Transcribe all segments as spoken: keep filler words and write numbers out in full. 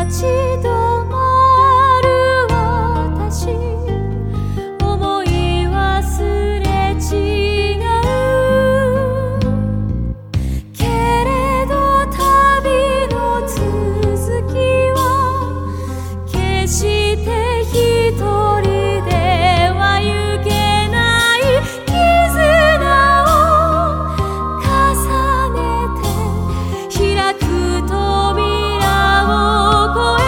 ち止まる私、思い忘れ違うけれど、旅の続きは決して一人では行けない絆を重ねて開く扉を越え、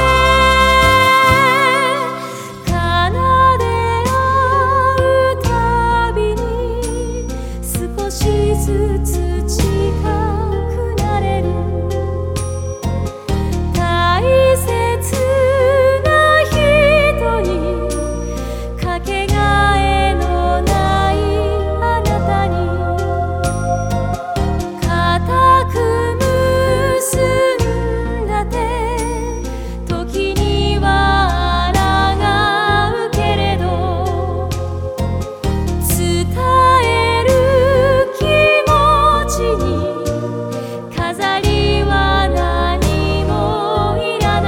奏で合うたびに少しずつ近くなれる。大切な人にかけがえのないあなたに、固く結んだ手、時には抗うけれど、伝える気持ちに飾りは何もいらない。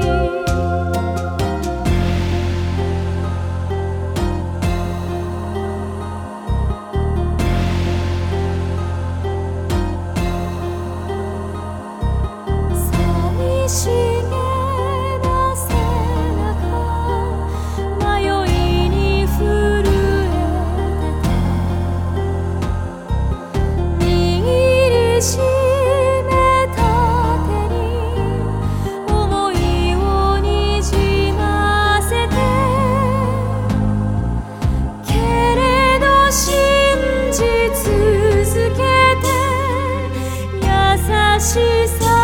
寂しげな背中、迷いに震えてて、握りしめた手に想いをにじませて、けれど信じ続けて優しさ